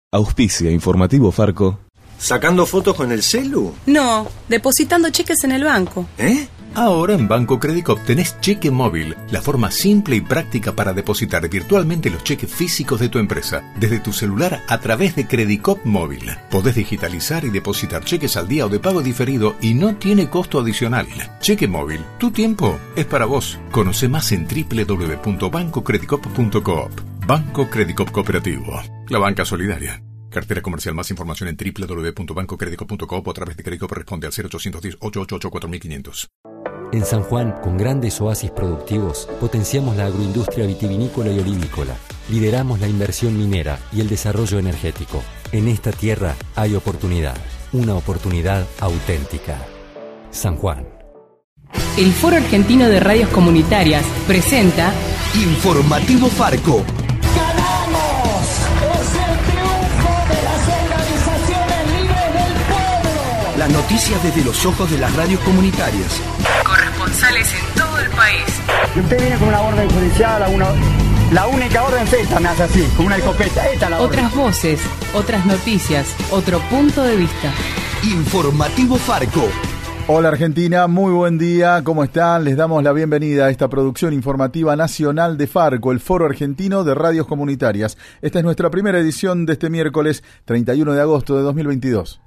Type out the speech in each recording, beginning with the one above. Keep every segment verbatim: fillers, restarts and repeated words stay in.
Auspicia Informativo Farco. ¿Sacando fotos con el celu? No, depositando cheques en el banco. ¿Eh? Ahora en Banco Credicop tenés cheque móvil, la forma simple y práctica para depositar virtualmente los cheques físicos de tu empresa, desde tu celular a través de Credicop Móvil. Podés digitalizar y depositar cheques al día o de pago diferido y no tiene costo adicional. Cheque móvil, tu tiempo es para vos. Conoce más en doble u doble u doble u punto banco credicop punto coop. Banco Credicop Cooperativo, la banca solidaria. Cartera comercial. Más información en doble u doble u doble u punto banco credicop punto coop o a través de Credicop. Responde al cero ochocientos diez, ochocientos ochenta y ocho, cuatro mil quinientos. En San Juan, con grandes oasis productivos, potenciamos la agroindustria vitivinícola y olivícola. Lideramos la inversión minera y el desarrollo energético. En esta tierra hay oportunidad, una oportunidad auténtica. San Juan. El Foro Argentino de Radios Comunitarias presenta Informativo Farco. ¡Ganamos! ¡Es el triunfo de las organizaciones libres del pueblo! Las noticias desde los ojos de las radios comunitarias. Corresponsales en todo el país. Y usted viene con una orden judicial, una, la única orden es esta, me hace así, con una escopeta. Esta es la Otras orden. voces, otras noticias, otro punto de vista. Informativo Farco. Hola Argentina, muy buen día, ¿cómo están? Les damos la bienvenida a esta producción informativa nacional de Farco, el Foro Argentino de Radios Comunitarias. Esta es nuestra primera edición de este miércoles treinta y uno de agosto de dos mil veintidós.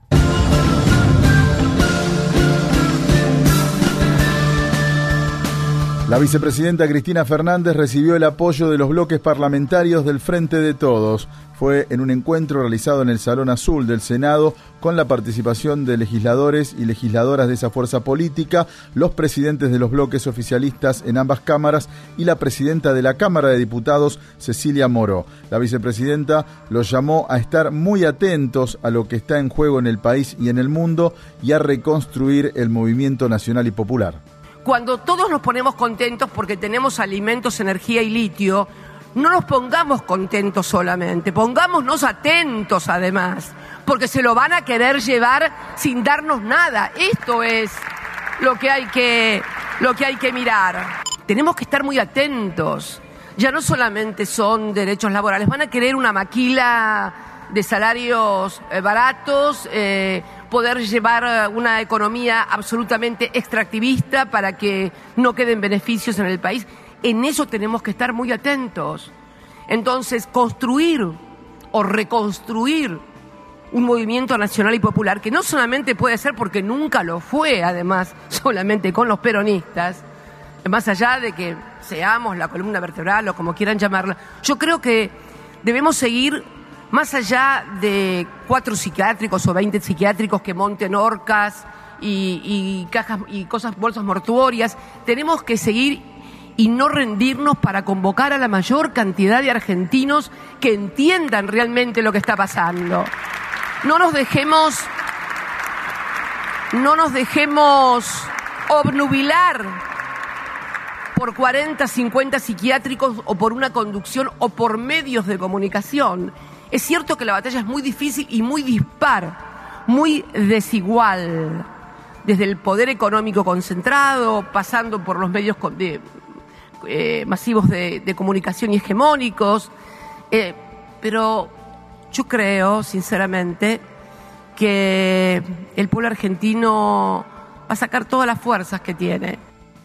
La vicepresidenta Cristina Fernández recibió el apoyo de los bloques parlamentarios del Frente de Todos. Fue en un encuentro realizado en el Salón Azul del Senado con la participación de legisladores y legisladoras de esa fuerza política, los presidentes de los bloques oficialistas en ambas cámaras y la presidenta de la Cámara de Diputados, Cecilia Moró. La vicepresidenta los llamó a estar muy atentos a lo que está en juego en el país y en el mundo y a reconstruir el movimiento nacional y popular. Cuando todos nos ponemos contentos porque tenemos alimentos, energía y litio, no nos pongamos contentos solamente, pongámonos atentos además, porque se lo van a querer llevar sin darnos nada. Esto es lo que hay que, lo que hay que mirar. Tenemos que estar muy atentos. Ya no solamente son derechos laborales, van a querer una maquila de salarios eh, baratos, eh, poder llevar una economía absolutamente extractivista para que no queden beneficios en el país. En eso tenemos que estar muy atentos. Entonces, construir o reconstruir un movimiento nacional y popular, que no solamente puede ser porque nunca lo fue, además, solamente con los peronistas, más allá de que seamos la columna vertebral o como quieran llamarla, yo creo que debemos seguir más allá de cuatro psiquiátricos o veinte psiquiátricos que monten horcas y, y cajas y cosas, bolsas mortuorias, tenemos que seguir y no rendirnos para convocar a la mayor cantidad de argentinos que entiendan realmente lo que está pasando. No nos dejemos, no nos dejemos obnubilar por cuarenta, cincuenta psiquiátricos o por una conducción o por medios de comunicación. Es cierto que la batalla es muy difícil y muy dispar, muy desigual, desde el poder económico concentrado, pasando por los medios de, eh, masivos de, de comunicación y hegemónicos, eh, pero yo creo, sinceramente, que el pueblo argentino va a sacar todas las fuerzas que tiene.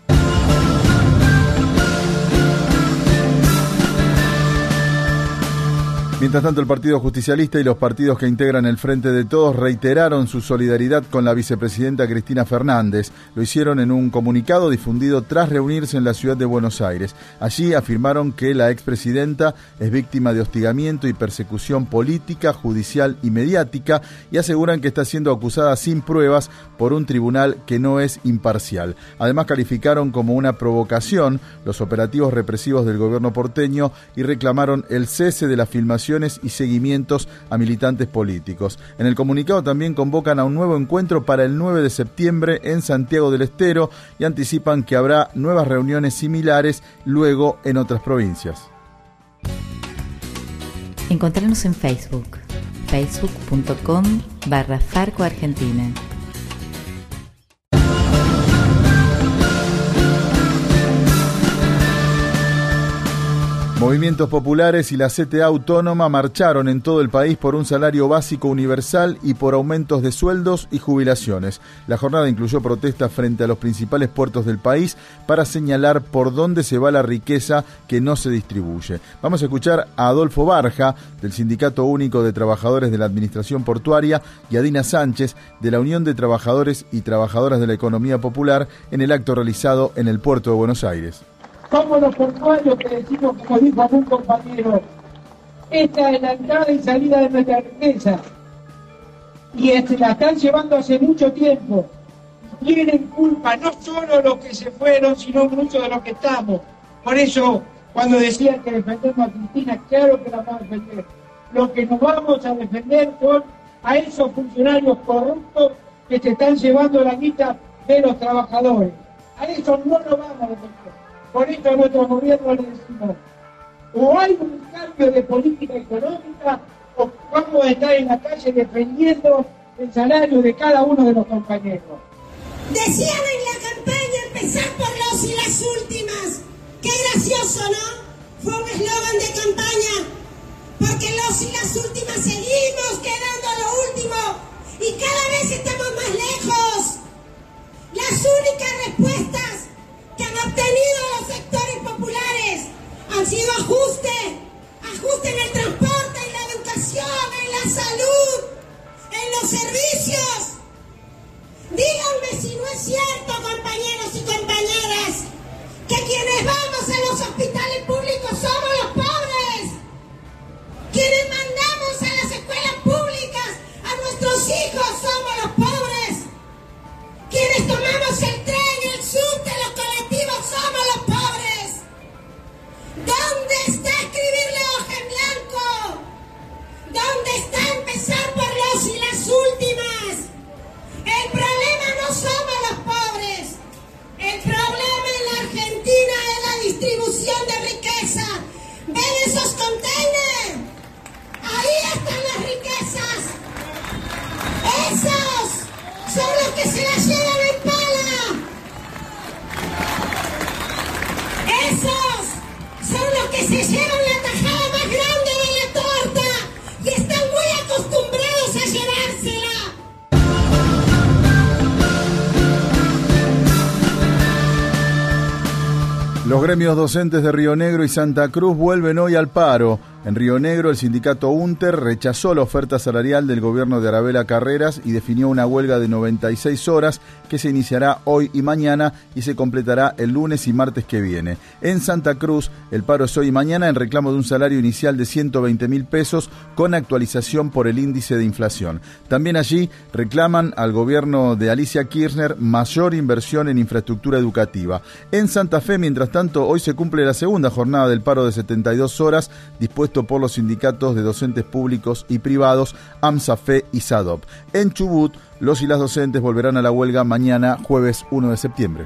Mientras tanto, el Partido Justicialista y los partidos que integran el Frente de Todos reiteraron su solidaridad con la vicepresidenta Cristina Fernández. Lo hicieron en un comunicado difundido tras reunirse en la ciudad de Buenos Aires. Allí afirmaron que la expresidenta es víctima de hostigamiento y persecución política, judicial y mediática y aseguran que está siendo acusada sin pruebas por un tribunal que no es imparcial. Además, calificaron como una provocación los operativos represivos del gobierno porteño y reclamaron el cese de la filmación y seguimientos a militantes políticos. En el comunicado también convocan a un nuevo encuentro para el nueve de septiembre en Santiago del Estero y anticipan que habrá nuevas reuniones similares luego en otras provincias. Encontrarnos en Facebook, facebook punto com barra Farco Argentina. Movimientos populares y la C T A Autónoma marcharon en todo el país por un salario básico universal y por aumentos de sueldos y jubilaciones. La jornada incluyó protestas frente a los principales puertos del país para señalar por dónde se va la riqueza que no se distribuye. Vamos a escuchar a Adolfo Barja, del Sindicato Único de Trabajadores de la Administración Portuaria, y a Dina Sánchez, de la Unión de Trabajadores y Trabajadoras de la Economía Popular, en el acto realizado en el puerto de Buenos Aires. Somos los portuarios que decimos, como dijo algún compañero, esta es la entrada y salida de nuestra riqueza. Y este, la están llevando hace mucho tiempo. Tienen culpa no solo los que se fueron, sino muchos de los que estamos. Por eso, cuando decían que defendemos a Cristina, claro que la vamos a defender. Lo que nos vamos a defender son a esos funcionarios corruptos que se están llevando la guita de los trabajadores. A eso no lo vamos a defender. Por eso a nuestro gobierno le decimos, o hay un cambio de política económica, o vamos a estar en la calle defendiendo el salario de cada uno de los compañeros. Decían en la campaña empezar por los y las últimas. Qué gracioso, ¿no? Fue un eslogan de campaña, porque los y las últimas seguimos quedando a lo último y cada vez estamos más lejos. Las únicas respuestas que han obtenido los sectores populares han sido ajuste, ajuste en el transporte, en la educación, en la salud, en los servicios. Díganme si no es cierto, compañeros y compañeras, que quienes vamos a los hospitales públicos somos los pobres, quienes mandamos a las escuelas públicas a nuestros hijos somos los pobres, quienes tomamos el tren, el subte, los colectivos somos los pobres. ¿Dónde está escribirle hoja en blanco? ¿Dónde está empezar por los y las últimas? El problema no somos los pobres. El problema en la Argentina es la distribución de riqueza. ¿Ven esos containers? Ahí están las riquezas. Esos son los que se las llevan en pala. Esos son los que se llevan la tajada más grande de la torta y están muy acostumbrados a llevársela. Los gremios docentes de Río Negro y Santa Cruz vuelven hoy al paro. En Río Negro, el sindicato UNTER rechazó la oferta salarial del gobierno de Arabella Carreras y definió una huelga de noventa y seis horas que se iniciará hoy y mañana y se completará el lunes y martes que viene. En Santa Cruz, el paro es hoy y mañana en reclamo de un salario inicial de ciento veinte mil pesos con actualización por el índice de inflación. También allí reclaman al gobierno de Alicia Kirchner mayor inversión en infraestructura educativa. En Santa Fe, mientras tanto, hoy se cumple la segunda jornada del paro de setenta y dos horas dispuesto por los sindicatos de docentes públicos y privados AMSAFE y SADOP. En Chubut, los y las docentes volverán a la huelga mañana, jueves uno de septiembre.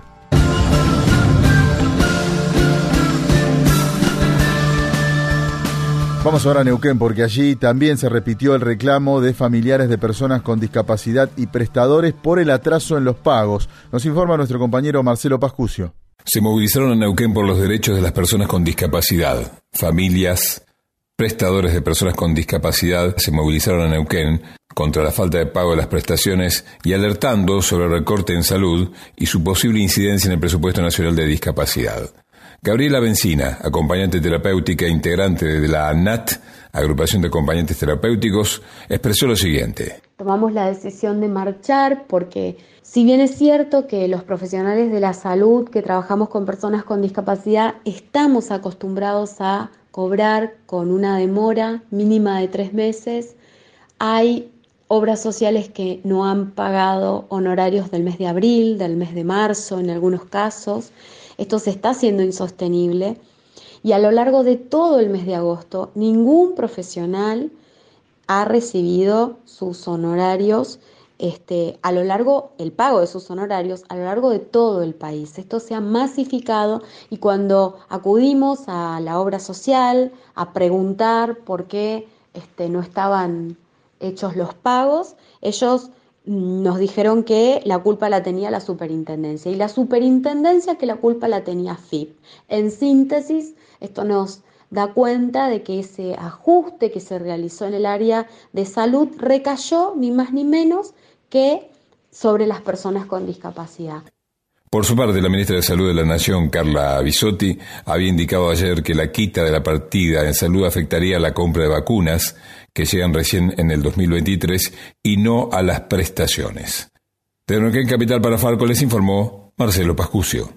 Vamos ahora a Neuquén, porque allí también se repitió el reclamo de familiares de personas con discapacidad y prestadores por el atraso en los pagos. Nos informa nuestro compañero Marcelo Pascucio. Se movilizaron en Neuquén por los derechos de las personas con discapacidad. Familias, prestadores de personas con discapacidad se movilizaron en Neuquén contra la falta de pago de las prestaciones y alertando sobre el recorte en salud y su posible incidencia en el presupuesto nacional de discapacidad. Gabriela Bencina, acompañante terapéutica e integrante de la ANAT, Agrupación de Acompañantes Terapéuticos, expresó lo siguiente. Tomamos la decisión de marchar porque, si bien es cierto que los profesionales de la salud que trabajamos con personas con discapacidad estamos acostumbrados a cobrar con una demora mínima de tres meses, hay obras sociales que no han pagado honorarios del mes de abril, del mes de marzo en algunos casos. Esto se está haciendo insostenible y a lo largo de todo el mes de agosto ningún profesional ha recibido sus honorarios este, a lo largo, el pago de sus honorarios a lo largo de todo el país. Esto se ha masificado y cuando acudimos a la obra social a preguntar por qué este, no estaban hechos los pagos, ellos nos dijeron que la culpa la tenía la superintendencia y la superintendencia que la culpa la tenía F I P. En síntesis, esto nos da cuenta de que ese ajuste que se realizó en el área de salud recayó ni más ni menos que sobre las personas con discapacidad. Por su parte, la ministra de Salud de la Nación, Carla Bisotti, había indicado ayer que la quita de la partida en salud afectaría a la compra de vacunas que llegan recién en el dos mil veintitrés y no a las prestaciones. De Neuquén Capital para Farco les informó Marcelo Pascucio.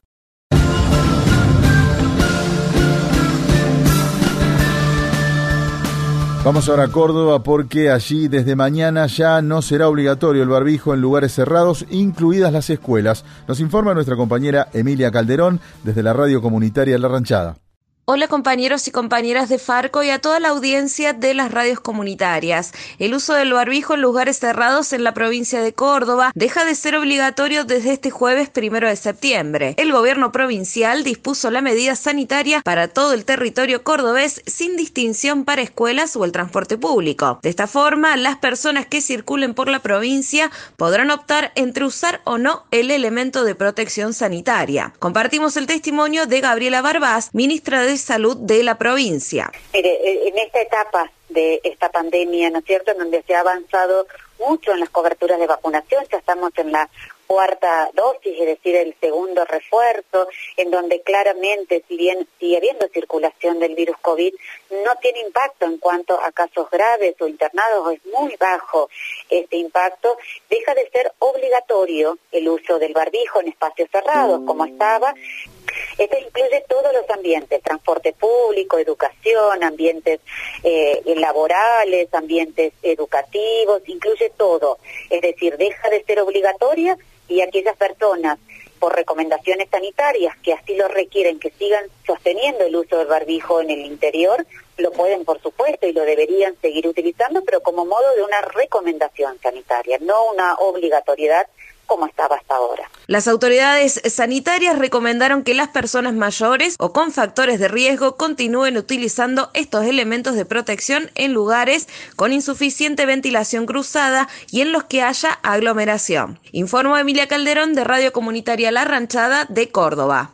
Vamos ahora a Córdoba porque allí desde mañana ya no será obligatorio el barbijo en lugares cerrados, incluidas las escuelas. Nos informa nuestra compañera Emilia Calderón desde la radio comunitaria La Ranchada. Hola compañeros y compañeras de Farco y a toda la audiencia de las radios comunitarias. El uso del barbijo en lugares cerrados en la provincia de Córdoba deja de ser obligatorio desde este jueves primero de septiembre. El gobierno provincial dispuso la medida sanitaria para todo el territorio cordobés sin distinción para escuelas o el transporte público. De esta forma, las personas que circulen por la provincia podrán optar entre usar o no el elemento de protección sanitaria. Compartimos el testimonio de Gabriela Barbás, ministra de Salud de la provincia. Mire, en esta etapa de esta pandemia, ¿no es cierto?, en donde se ha avanzado mucho en las coberturas de vacunación, ya estamos en la cuarta dosis, es decir, el segundo refuerzo, en donde claramente, si bien sigue habiendo circulación del virus COVID, no tiene impacto en cuanto a casos graves o internados, es muy bajo este impacto, deja de ser obligatorio el uso del barbijo en espacios cerrados, como estaba. Esto incluye todos los ambientes, transporte público, educación, ambientes eh, laborales, ambientes educativos, incluye todo. Es decir, deja de ser obligatoria y aquellas personas, por recomendaciones sanitarias que así lo requieren, que sigan sosteniendo el uso del barbijo en el interior, lo pueden, por supuesto, y lo deberían seguir utilizando, pero como modo de una recomendación sanitaria, no una obligatoriedad como estaba hasta ahora. Las autoridades sanitarias recomendaron que las personas mayores o con factores de riesgo continúen utilizando estos elementos de protección en lugares con insuficiente ventilación cruzada y en los que haya aglomeración. Informó Emilia Calderón de Radio Comunitaria La Ranchada de Córdoba.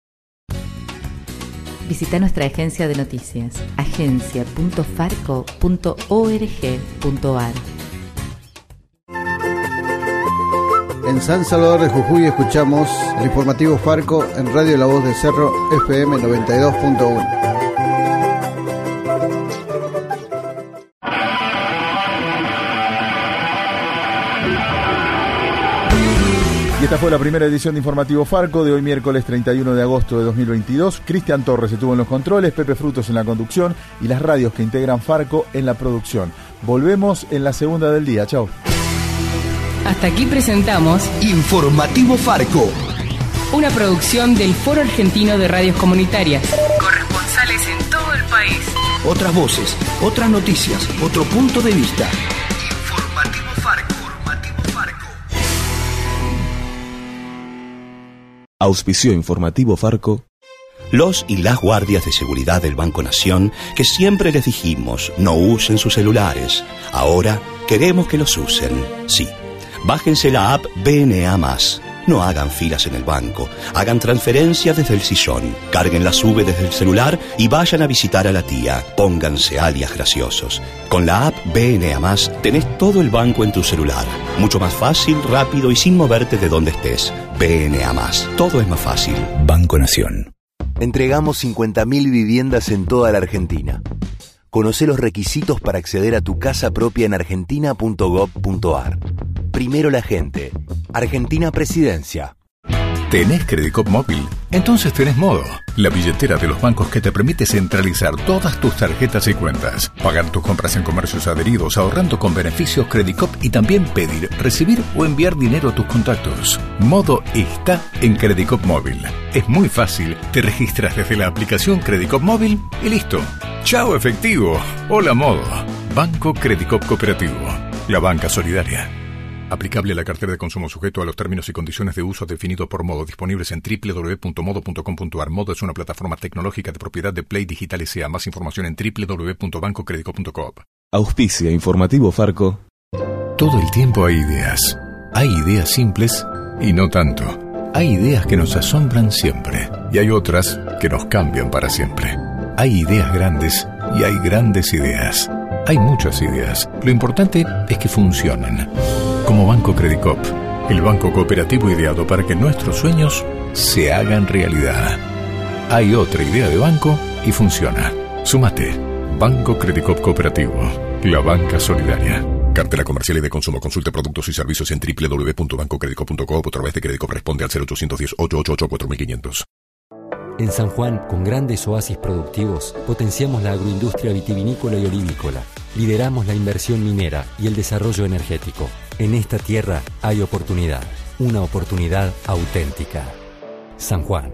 Visita nuestra agencia de noticias, agencia punto farco punto org punto ar. En San Salvador de Jujuy escuchamos el informativo Farco en Radio La Voz de Cerro F M noventa y dos punto uno. Y esta fue la primera edición de Informativo Farco de hoy miércoles treinta y uno de agosto de dos mil veintidós. Cristian Torres estuvo en los controles, Pepe Frutos en la conducción y las radios que integran Farco en la producción. Volvemos en la segunda del día. Chau. Hasta aquí presentamos Informativo Farco, una producción del Foro Argentino de Radios Comunitarias. Corresponsales en todo el país. Otras voces, otras noticias, otro punto de vista. Informativo Farco. Informativo Farco. Auspició Informativo Farco. Los y las guardias de seguridad del Banco Nación, que siempre les dijimos no usen sus celulares, ahora queremos que los usen. Sí. Bájense la app B N A más. No hagan filas en el banco. Hagan transferencias desde el sillón. Carguen la sube desde el celular y vayan a visitar a la tía. Pónganse alias graciosos. Con la app B N A más tenés todo el banco en tu celular. Mucho más fácil, rápido y sin moverte de donde estés. B N A más. Todo es más fácil. Banco Nación. Entregamos cincuenta mil viviendas en toda la Argentina. Conocé los requisitos para acceder a tu casa propia en argentina punto gob punto ar. Primero la gente. Argentina Presidencia. ¿Tenés Credicop móvil? Entonces tenés Modo, la billetera de los bancos que te permite centralizar todas tus tarjetas y cuentas, pagar tus compras en comercios adheridos, ahorrando con beneficios Credicop y también pedir, recibir o enviar dinero a tus contactos. Modo está en Credicop móvil. Es muy fácil, te registras desde la aplicación Credicop móvil y listo. ¡Chao efectivo! Hola Modo. Banco Credicop Cooperativo. La banca solidaria. Aplicable a la cartera de consumo sujeto a los términos y condiciones de uso definidos por Modo, disponibles en doble u doble u doble u punto modo punto com punto ar. Modo es una plataforma tecnológica de propiedad de Play Digital S A. Más información en doble u doble u doble u punto banco credicop punto com. Auspicia Informativo Farco. Todo el tiempo hay ideas. Hay ideas simples y no tanto. Hay ideas que nos asombran siempre y hay otras que nos cambian para siempre. Hay ideas grandes y hay grandes ideas. Hay muchas ideas. Lo importante es que funcionen. Como Banco Credicop, el banco cooperativo ideado para que nuestros sueños se hagan realidad. Hay otra idea de banco y funciona. Súmate. Banco Credicop Cooperativo. La banca solidaria. Cartera comercial y de consumo. Consulte productos y servicios en doble u doble u doble u punto banco credicop punto com o a través de Credicop. Responde al cero ochocientos diez, ochocientos ochenta y ocho, cuatro mil quinientos. En San Juan, con grandes oasis productivos, potenciamos la agroindustria vitivinícola y olivícola. Lideramos la inversión minera y el desarrollo energético. En esta tierra hay oportunidad. Una oportunidad auténtica. San Juan.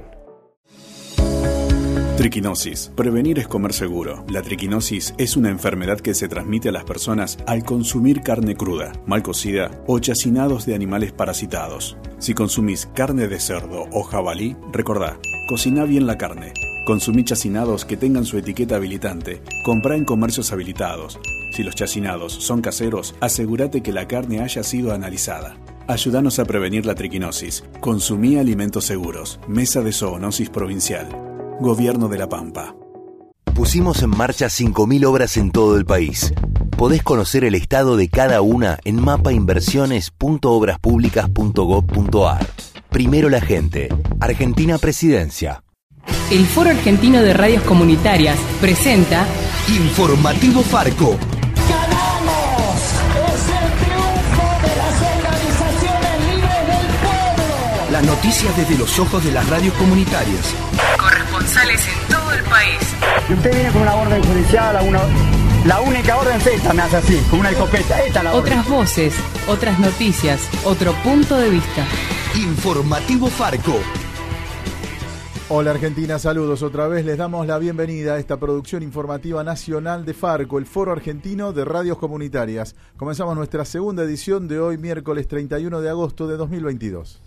Triquinosis. Prevenir es comer seguro. La triquinosis es una enfermedad que se transmite a las personas al consumir carne cruda, mal cocida o chacinados de animales parasitados. Si consumís carne de cerdo o jabalí, recordá, cociná bien la carne. Consumí chacinados que tengan su etiqueta habilitante. Comprá en comercios habilitados. Si los chacinados son caseros, asegúrate que la carne haya sido analizada. Ayúdanos a prevenir la triquinosis. Consumí alimentos seguros. Mesa de Zoonosis Provincial. Gobierno de La Pampa. Pusimos en marcha cinco mil obras en todo el país. Podés conocer el estado de cada una en mapa inversiones punto obras públicas punto gob punto ar. Primero la gente. Argentina Presidencia. El Foro Argentino de Radios Comunitarias presenta Informativo Farco. ¡Ganamos! ¡Es el triunfo de las organizaciones libres del pueblo! Las noticias desde los ojos de las radios comunitarias. Corresponsales en todo el país. Y usted viene con una orden judicial, a una, la única orden es esta, me hace así, con una escopeta. Esta es la orden. Otras voces, otras noticias, otro punto de vista. Informativo Farco. Hola Argentina, saludos otra vez. Les damos la bienvenida a esta producción informativa nacional de Farco, el Foro Argentino de Radios Comunitarias. Comenzamos nuestra segunda edición de hoy, miércoles treinta y uno de agosto de dos mil veintidós.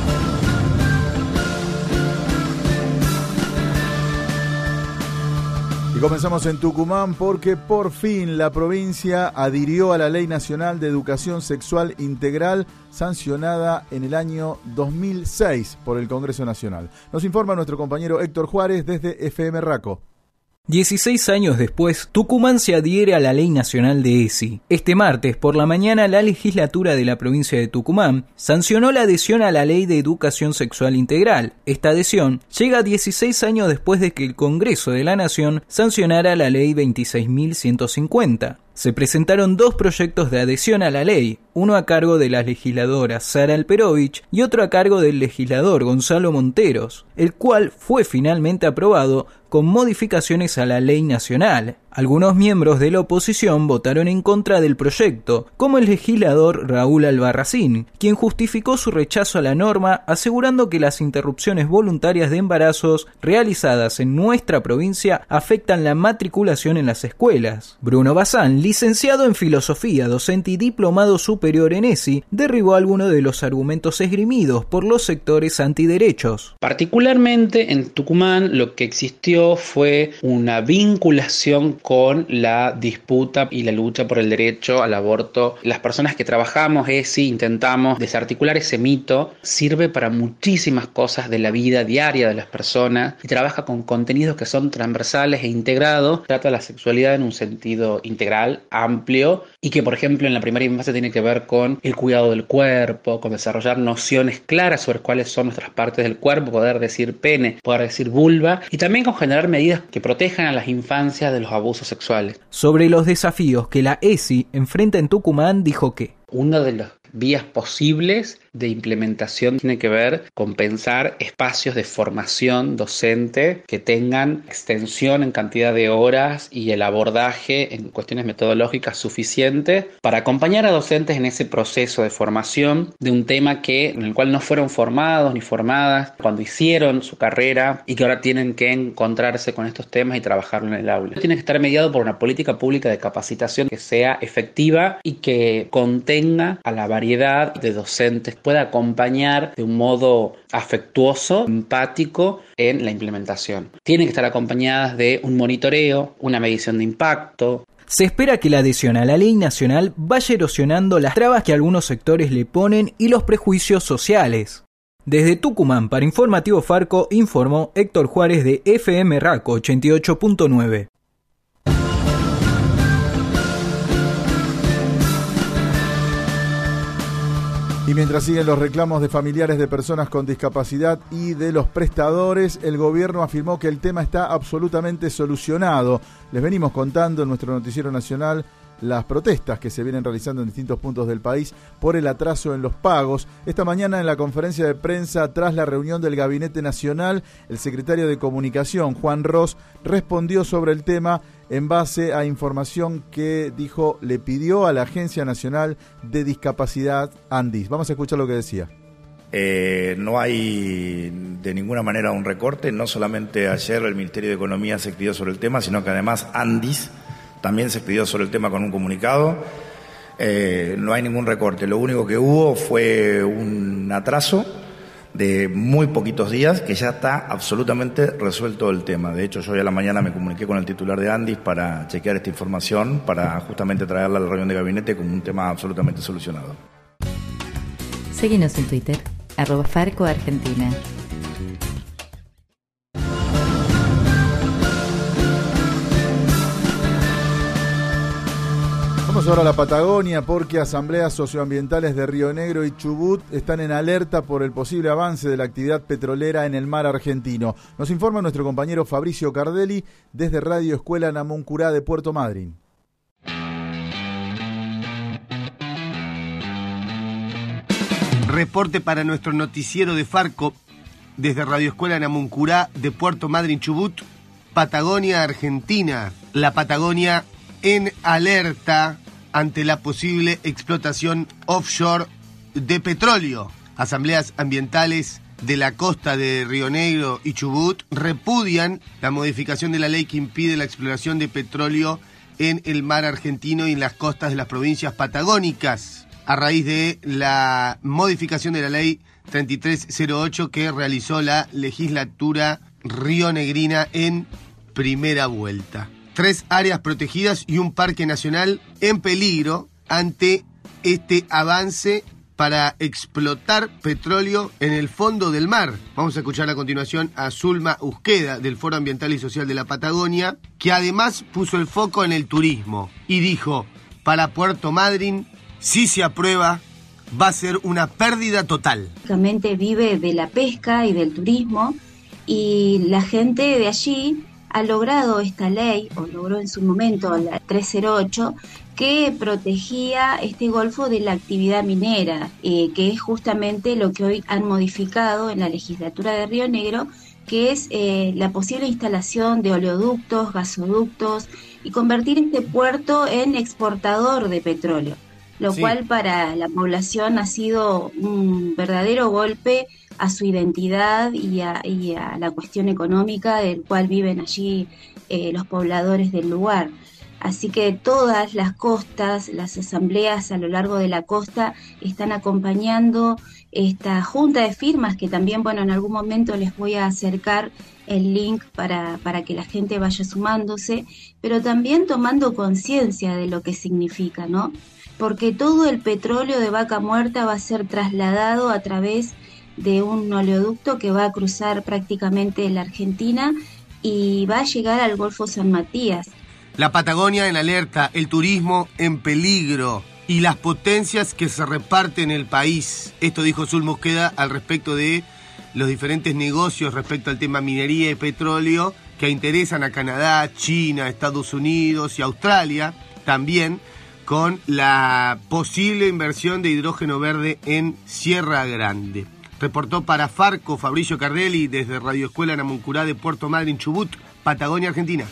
Y comenzamos en Tucumán porque por fin la provincia adhirió a la Ley Nacional de Educación Sexual Integral sancionada en el año dos mil seis por el Congreso Nacional. Nos informa nuestro compañero Héctor Juárez desde F M Raco. dieciséis años después, Tucumán se adhiere a la Ley Nacional de E S I. Este martes por la mañana, la legislatura de la provincia de Tucumán sancionó la adhesión a la Ley de Educación Sexual Integral. Esta adhesión llega dieciséis años después de que el Congreso de la Nación sancionara la Ley veintiséis mil ciento cincuenta. Se presentaron dos proyectos de adhesión a la ley, uno a cargo de la legisladora Sara Alperovich y otro a cargo del legislador Gonzalo Monteros, el cual fue finalmente aprobado con modificaciones a la ley nacional. Algunos miembros de la oposición votaron en contra del proyecto, como el legislador Raúl Albarracín, quien justificó su rechazo a la norma asegurando que las interrupciones voluntarias de embarazos realizadas en nuestra provincia afectan la matriculación en las escuelas. Bruno Bazán, licenciado en Filosofía, docente y diplomado superior en E S I, derribó algunos de los argumentos esgrimidos por los sectores antiderechos. Particularmente en Tucumán lo que existió fue una vinculación con la disputa y la lucha por el derecho al aborto. Las personas que trabajamos E S I intentamos desarticular ese mito. Sirve para muchísimas cosas de la vida diaria de las personas y trabaja con contenidos que son transversales e integrados. Trata la sexualidad en un sentido integral, amplio, y que por ejemplo en la primera infancia tiene que ver con el cuidado del cuerpo, con desarrollar nociones claras sobre cuáles son nuestras partes del cuerpo, poder decir pene, poder decir vulva, y también con generar medidas que protejan a las infancias de los abusos sexuales. Sobre los desafíos que la E S I enfrenta en Tucumán, dijo que una de las vías posibles de implementación tiene que ver con pensar espacios de formación docente que tengan extensión en cantidad de horas y el abordaje en cuestiones metodológicas suficiente para acompañar a docentes en ese proceso de formación de un tema que, en el cual no fueron formados ni formadas cuando hicieron su carrera y que ahora tienen que encontrarse con estos temas y trabajarlo en el aula. Tiene que estar mediado por una política pública de capacitación que sea efectiva y que contenga a la variedad de docentes, pueda acompañar de un modo afectuoso, empático en la implementación. Tienen que estar acompañadas de un monitoreo, una medición de impacto. Se espera que la adhesión a la ley nacional vaya erosionando las trabas que algunos sectores le ponen y los prejuicios sociales. Desde Tucumán, para Informativo Farco, informó Héctor Juárez de F M Raco ochenta y ocho punto nueve. Y mientras siguen los reclamos de familiares de personas con discapacidad y de los prestadores, el gobierno afirmó que el tema está absolutamente solucionado. Les venimos contando en nuestro noticiero nacional las protestas que se vienen realizando en distintos puntos del país por el atraso en los pagos. Esta mañana en la conferencia de prensa tras la reunión del Gabinete Nacional, el secretario de Comunicación, Juan Ros, respondió sobre el tema en base a información que dijo le pidió a la Agencia Nacional de Discapacidad ANDIS. Vamos a escuchar lo que decía. Eh, no hay de ninguna manera un recorte, no solamente ayer el Ministerio de Economía se expidió sobre el tema, sino que además ANDIS también se expidió sobre el tema con un comunicado. Eh, no hay ningún recorte, lo único que hubo fue un atraso de muy poquitos días que ya está absolutamente resuelto el tema. De hecho, yo hoy a la mañana me comuniqué con el titular de ANDIS para chequear esta información, para justamente traerla a la reunión de gabinete como un tema absolutamente solucionado. Síguenos en Twitter, arroba Farco Argentina. Vamos ahora a la Patagonia porque asambleas socioambientales de Río Negro y Chubut están en alerta por el posible avance de la actividad petrolera en el mar argentino. Nos informa nuestro compañero Fabricio Cardelli desde Radio Escuela Namuncurá de Puerto Madryn. Reporte para nuestro noticiero de Farco desde Radio Escuela Namuncurá de Puerto Madryn, Chubut, Patagonia, Argentina. La Patagonia en alerta ante la posible explotación offshore de petróleo. Asambleas ambientales de la costa de Río Negro y Chubut repudian la modificación de la ley que impide la exploración de petróleo en el mar argentino y en las costas de las provincias patagónicas, a raíz de la modificación de la ley treinta y tres cero ocho que realizó la legislatura rionegrina en primera vuelta. Tres áreas protegidas y un parque nacional en peligro ante este avance para explotar petróleo en el fondo del mar. Vamos a escuchar a continuación a Zulma Usqueda del Foro Ambiental y Social de la Patagonia, que además puso el foco en el turismo y dijo, para Puerto Madryn, si se aprueba, va a ser una pérdida total. Básicamente vive de la pesca y del turismo y la gente de allí ha logrado esta ley, o logró en su momento la trescientos ocho, que protegía este golfo de la actividad minera, eh, que es justamente lo que hoy han modificado en la legislatura de Río Negro, que es eh, la posible instalación de oleoductos, gasoductos, y convertir este puerto en exportador de petróleo, lo sí. cual para la población ha sido un verdadero golpe a su identidad y a, y a la cuestión económica del cual viven allí eh, los pobladores del lugar. Así que todas las costas, las asambleas a lo largo de la costa están acompañando esta junta de firmas que también, bueno, en algún momento les voy a acercar el link para, para que la gente vaya sumándose, pero también tomando conciencia de lo que significa, ¿no? Porque todo el petróleo de Vaca Muerta va a ser trasladado a través de un oleoducto que va a cruzar prácticamente la Argentina y va a llegar al Golfo San Matías. La Patagonia en alerta, el turismo en peligro y las potencias que se reparten en el país. Esto dijo Zulma Usqueda al respecto de los diferentes negocios respecto al tema minería y petróleo que interesan a Canadá, China, Estados Unidos y Australia, también con la posible inversión de hidrógeno verde en Sierra Grande. Reportó para Farco Fabricio Cardelli desde Radio Escuela Namuncurá de Puerto Madryn, Chubut, Patagonia, Argentina.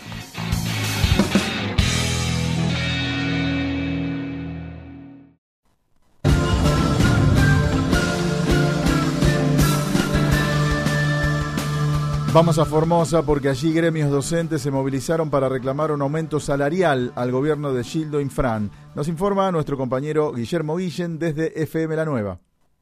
Vamos a Formosa porque allí gremios docentes se movilizaron para reclamar un aumento salarial al gobierno de Gildo Infran. Nos informa nuestro compañero Guillermo Guillén desde F M La Nueva.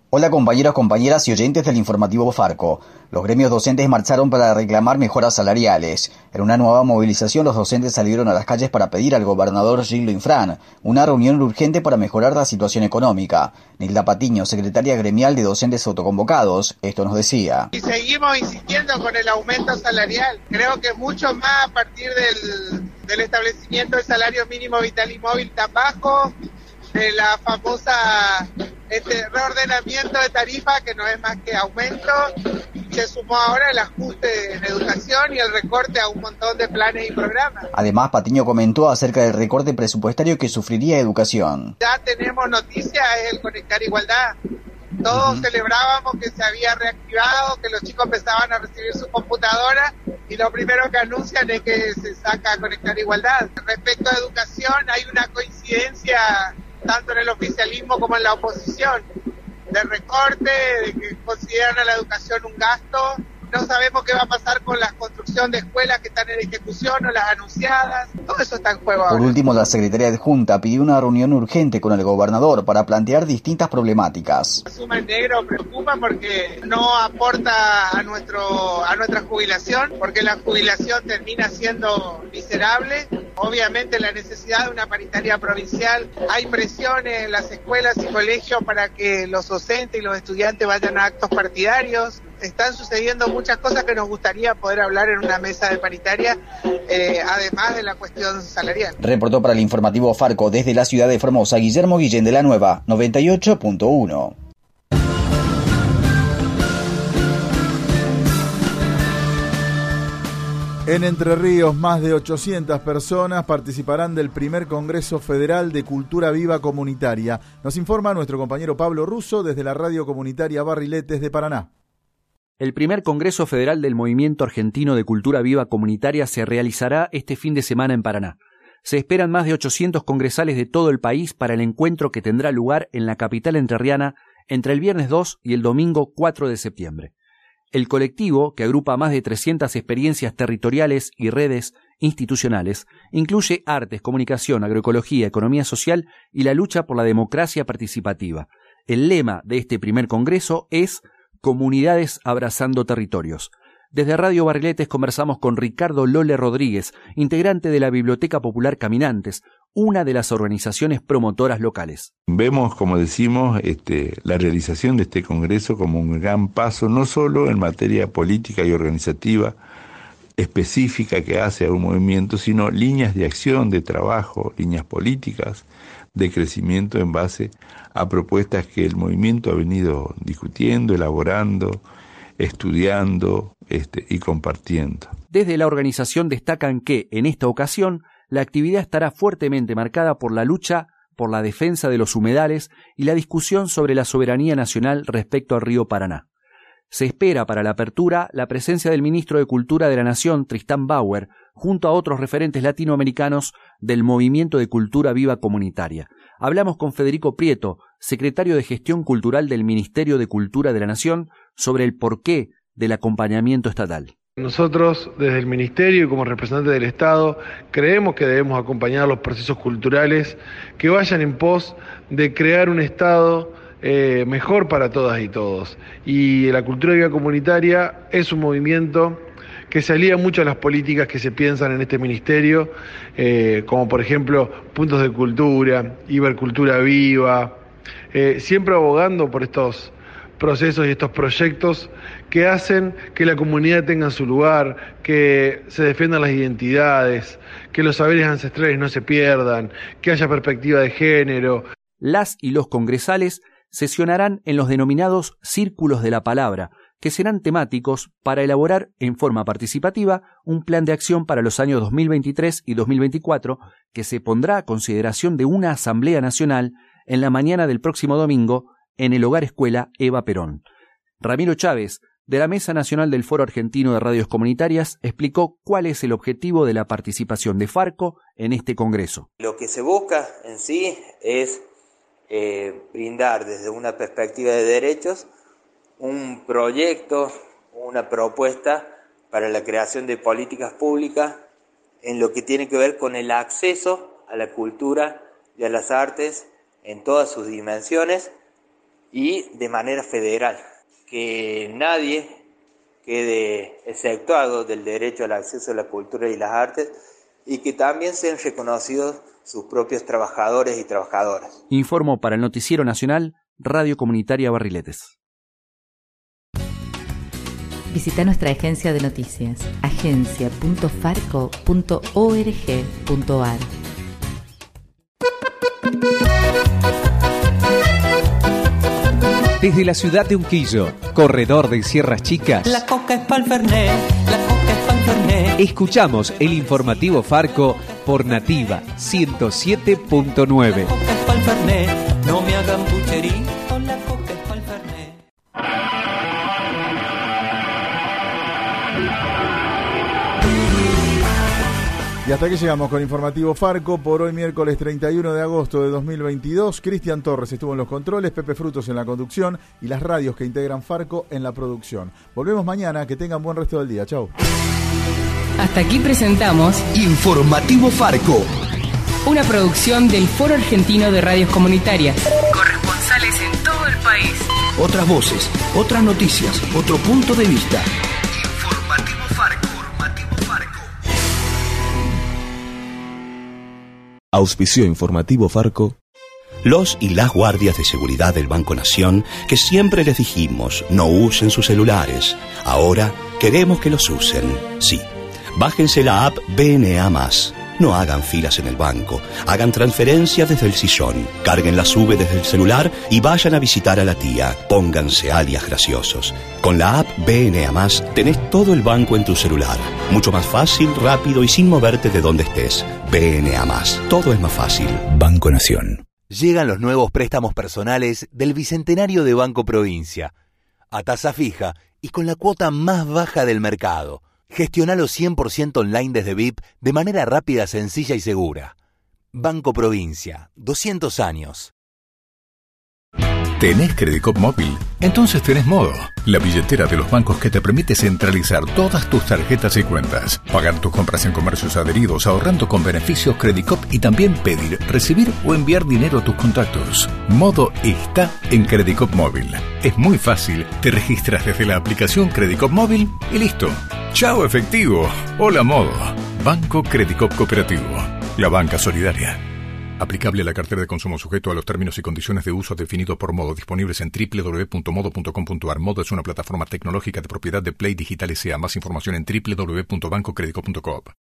Hola compañeros, compañeras y oyentes del informativo Farco. Los gremios docentes marcharon para reclamar mejoras salariales. En una nueva movilización, los docentes salieron a las calles para pedir al gobernador Gildo Infran una reunión urgente para mejorar la situación económica. Nilda Patiño, secretaria gremial de docentes autoconvocados, esto nos decía. Y seguimos insistiendo con el aumento salarial. Creo que mucho más a partir del, del establecimiento del salario mínimo vital y móvil tan bajo, de la famosa este reordenamiento de tarifa que no es más que aumento, se sumó ahora el ajuste en educación y el recorte a un montón de planes y programas. Además, Patiño comentó acerca del recorte presupuestario que sufriría educación. Ya tenemos noticias, es el Conectar Igualdad. Todos uh-huh. celebrábamos que se había reactivado, que los chicos empezaban a recibir su computadora y lo primero que anuncian es que se saca Conectar Igualdad. Respecto a educación, hay una coincidencia tanto en el oficialismo como en la oposición, de recorte, de que consideran a la educación un gasto. No sabemos qué va a pasar con la construcción de escuelas que están en ejecución o las anunciadas. Todo eso está en juego ahora. Por último, la Secretaría Adjunta pidió una reunión urgente con el gobernador para plantear distintas problemáticas. La suma en negro preocupa porque no aporta a nuestro a nuestra jubilación, porque la jubilación termina siendo miserable. Obviamente la necesidad de una paritaria provincial. Hay presiones en las escuelas y colegios para que los docentes y los estudiantes vayan a actos partidarios. Están sucediendo muchas cosas que nos gustaría poder hablar en una mesa de paritaria, eh, además de la cuestión salarial. Reportó para el informativo Farco desde la ciudad de Formosa, Guillermo Guillén de la Nueva, noventa y ocho punto uno. En Entre Ríos, más de ochocientas personas participarán del primer Congreso Federal de Cultura Viva Comunitaria. Nos informa nuestro compañero Pablo Russo desde la radio comunitaria Barriletes de Paraná. El primer Congreso Federal del Movimiento Argentino de Cultura Viva Comunitaria se realizará este fin de semana en Paraná. Se esperan más de ochocientos congresales de todo el país para el encuentro que tendrá lugar en la capital entrerriana entre el viernes dos y el domingo cuatro de septiembre. El colectivo, que agrupa más de trescientas experiencias territoriales y redes institucionales, incluye artes, comunicación, agroecología, economía social y la lucha por la democracia participativa. El lema de este primer congreso es Comunidades abrazando territorios. Desde Radio Barriletes conversamos con Ricardo Lole Rodríguez, integrante de la Biblioteca Popular Caminantes, una de las organizaciones promotoras locales. Vemos, como decimos, este, la realización de este congreso como un gran paso, no solo en materia política y organizativa específica que hace a un movimiento, sino líneas de acción, de trabajo, líneas políticas, de crecimiento en base a propuestas que el movimiento ha venido discutiendo, elaborando, estudiando este, y compartiendo. Desde la organización destacan que, en esta ocasión, la actividad estará fuertemente marcada por la lucha por la defensa de los humedales y la discusión sobre la soberanía nacional respecto al río Paraná. Se espera para la apertura la presencia del ministro de Cultura de la Nación, Tristán Bauer, junto a otros referentes latinoamericanos del Movimiento de Cultura Viva Comunitaria. Hablamos con Federico Prieto, secretario de Gestión Cultural del Ministerio de Cultura de la Nación, sobre el porqué del acompañamiento estatal. Nosotros, desde el Ministerio y como representantes del Estado, creemos que debemos acompañar los procesos culturales que vayan en pos de crear un Estado eh, mejor para todas y todos. Y la cultura viva comunitaria es un movimiento que se alía mucho a las políticas que se piensan en este ministerio, eh, como por ejemplo puntos de cultura, Ibercultura Viva, eh, siempre abogando por estos procesos y estos proyectos que hacen que la comunidad tenga su lugar, que se defiendan las identidades, que los saberes ancestrales no se pierdan, que haya perspectiva de género. Las y los congresales sesionarán en los denominados Círculos de la Palabra, que serán temáticos para elaborar en forma participativa un plan de acción para los años dos mil veintitrés y dos mil veinticuatro que se pondrá a consideración de una Asamblea Nacional en la mañana del próximo domingo en el Hogar Escuela Eva Perón. Ramiro Chávez, de la Mesa Nacional del Foro Argentino de Radios Comunitarias, explicó cuál es el objetivo de la participación de Farco en este congreso. Lo que se busca en sí es eh, brindar desde una perspectiva de derechos un proyecto, una propuesta para la creación de políticas públicas en lo que tiene que ver con el acceso a la cultura y a las artes en todas sus dimensiones, y de manera federal, que nadie quede exceptuado del derecho al acceso a la cultura y las artes y que también sean reconocidos sus propios trabajadores y trabajadoras. Informo para el Noticiero Nacional, Radio Comunitaria Barriletes. Visita nuestra agencia de noticias, agencia punto farco punto org punto ar. Desde la ciudad de Unquillo, corredor de Sierras Chicas, la coca es pa'l Fernet, la coca es pa'l Fernet. Escuchamos el informativo Farco por Nativa ciento siete punto nueve. La coca es pa'l Fernet, no me hagan puchería, la coca es pa'l Fernet. Y hasta aquí llegamos con Informativo Farco por hoy miércoles treinta y uno de agosto de dos mil veintidós. Cristian Torres estuvo en los controles, Pepe Frutos en la conducción y las radios que integran Farco en la producción. Volvemos mañana, que tengan buen resto del día. Chau. Hasta aquí presentamos Informativo Farco, una producción del Foro Argentino de Radios Comunitarias. Corresponsales en todo el país. Otras voces, otras noticias, otro punto de vista. Informativo Farco. Auspició Informativo Farco. Los y las guardias de seguridad del Banco Nación, que siempre les dijimos no usen sus celulares, ahora queremos que los usen. Sí, bájense la app B N A más. No hagan filas en el banco, hagan transferencias desde el sillón, carguen la sube desde el celular y vayan a visitar a la tía. Pónganse alias graciosos. Con la app B N A más tenés todo el banco en tu celular. Mucho más fácil, rápido y sin moverte de donde estés. B N A más. Todo es más fácil. Banco Nación. Llegan los nuevos préstamos personales del Bicentenario de Banco Provincia. A tasa fija y con la cuota más baja del mercado. Gestionalo cien por ciento online desde V I P de manera rápida, sencilla y segura. Banco Provincia, doscientos años. ¿Tenés Credicop Móvil? Entonces tenés Modo, la billetera de los bancos que te permite centralizar todas tus tarjetas y cuentas, pagar tus compras en comercios adheridos ahorrando con beneficios Credicop y también pedir, recibir o enviar dinero a tus contactos. Modo está en Credicop Móvil. Es muy fácil, te registras desde la aplicación Credicop Móvil y listo. ¡Chao efectivo! Hola Modo. Banco Credicop Cooperativo. La banca solidaria. Aplicable a la cartera de consumo sujeto a los términos y condiciones de uso definidos por Modo, disponibles en doble u doble u doble u punto modo punto com punto ar. Modo es una plataforma tecnológica de propiedad de Play Digital S A. Más información en doble u doble u doble u punto banco credicop punto com.